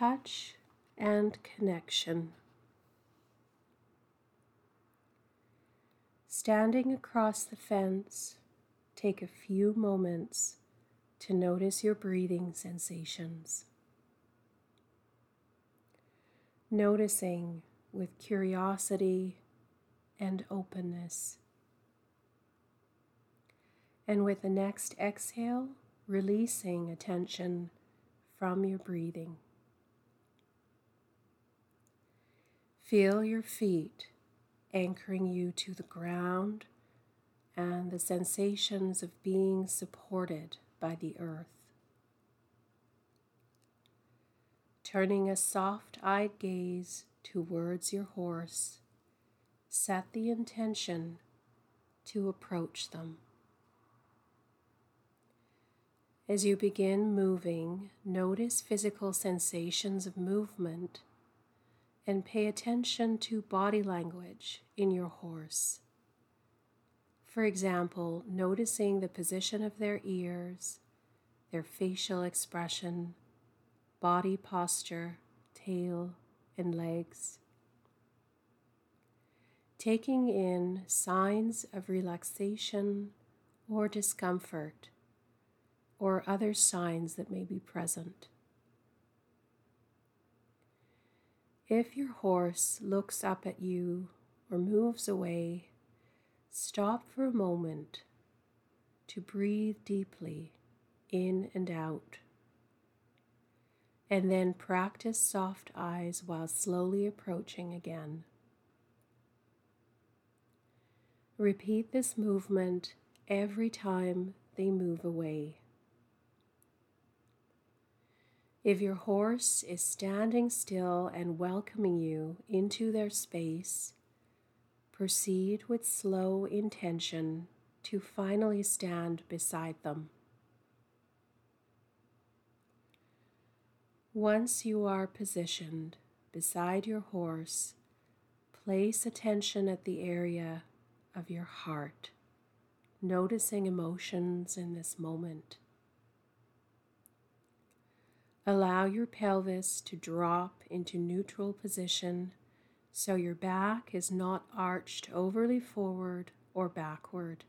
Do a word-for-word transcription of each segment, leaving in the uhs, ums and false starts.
touch and connection. Standing across the fence, take a few moments to notice your breathing sensations. Noticing with curiosity and openness. And with the next exhale, releasing attention from your breathing. Feel your feet anchoring you to the ground and the sensations of being supported by the earth. Turning a soft-eyed gaze towards your horse, set the intention to approach them. As you begin moving, notice physical sensations of movement and pay attention to body language in your horse. For example, noticing the position of their ears, their facial expression, body posture, tail, and legs. Taking in signs of relaxation or discomfort, or other signs that may be present. If your horse looks up at you or moves away, stop for a moment to breathe deeply in and out, and then practice soft eyes while slowly approaching again. Repeat this movement every time they move away. If your horse is standing still and welcoming you into their space, proceed with slow intention to finally stand beside them. Once you are positioned beside your horse, place attention at the area of your heart, noticing emotions in this moment. Allow your pelvis to drop into neutral position so your back is not arched overly forward or backward.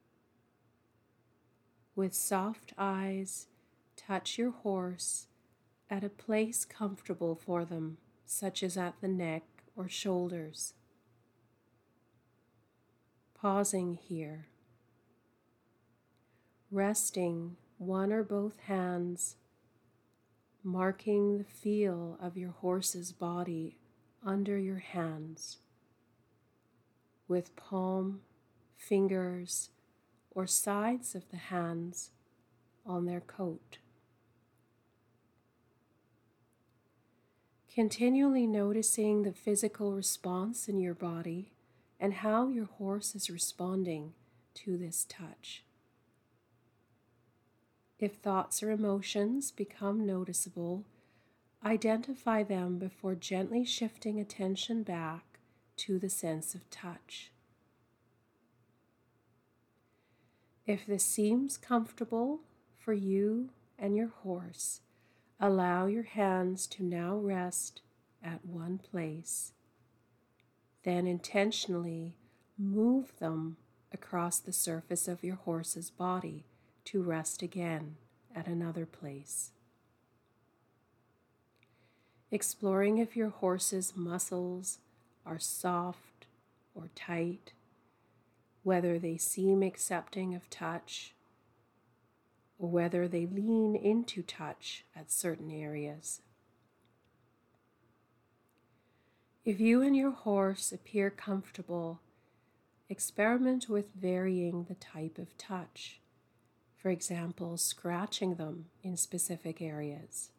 With soft eyes, touch your horse at a place comfortable for them, such as at the neck or shoulders. Pausing here. Resting one or both hands, marking the feel of your horse's body under your hands, with palm, fingers, or sides of the hands on their coat. Continually noticing the physical response in your body and how your horse is responding to this touch. If thoughts or emotions become noticeable, identify them before gently shifting attention back to the sense of touch. If this seems comfortable for you and your horse, allow your hands to now rest at one place. Then intentionally move them across the surface of your horse's body to rest again at another place. Exploring if your horse's muscles are soft or tight, whether they seem accepting of touch, or whether they lean into touch at certain areas. If you and your horse appear comfortable, experiment with varying the type of touch. For example, scratching them in specific areas.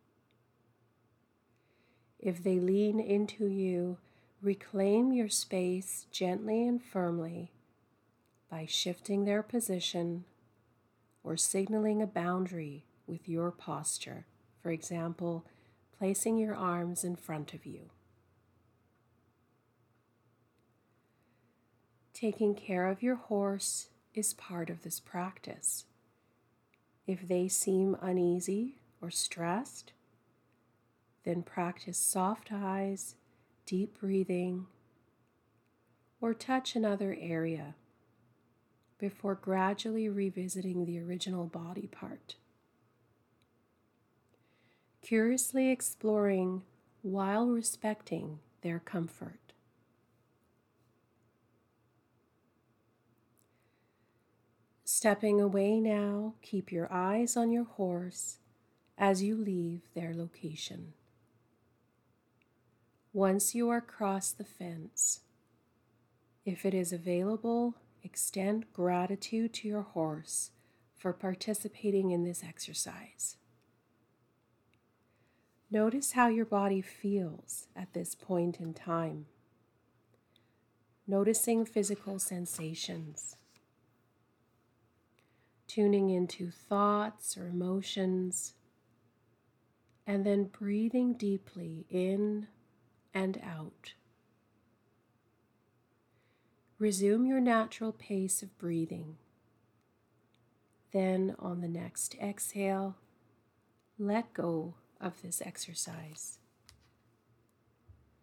If they lean into you, reclaim your space gently and firmly by shifting their position or signaling a boundary with your posture. For example, placing your arms in front of you. Taking care of your horse is part of this practice. If they seem uneasy or stressed, then practice soft eyes, deep breathing, or touch another area before gradually revisiting the original body part. Curiously exploring while respecting their comfort. Stepping away now, keep your eyes on your horse as you leave their location. Once you are across the fence, if it is available, extend gratitude to your horse for participating in this exercise. Notice how your body feels at this point in time. Noticing physical sensations. Tuning into thoughts or emotions, and then breathing deeply in and out. Resume your natural pace of breathing. Then on the next exhale, let go of this exercise.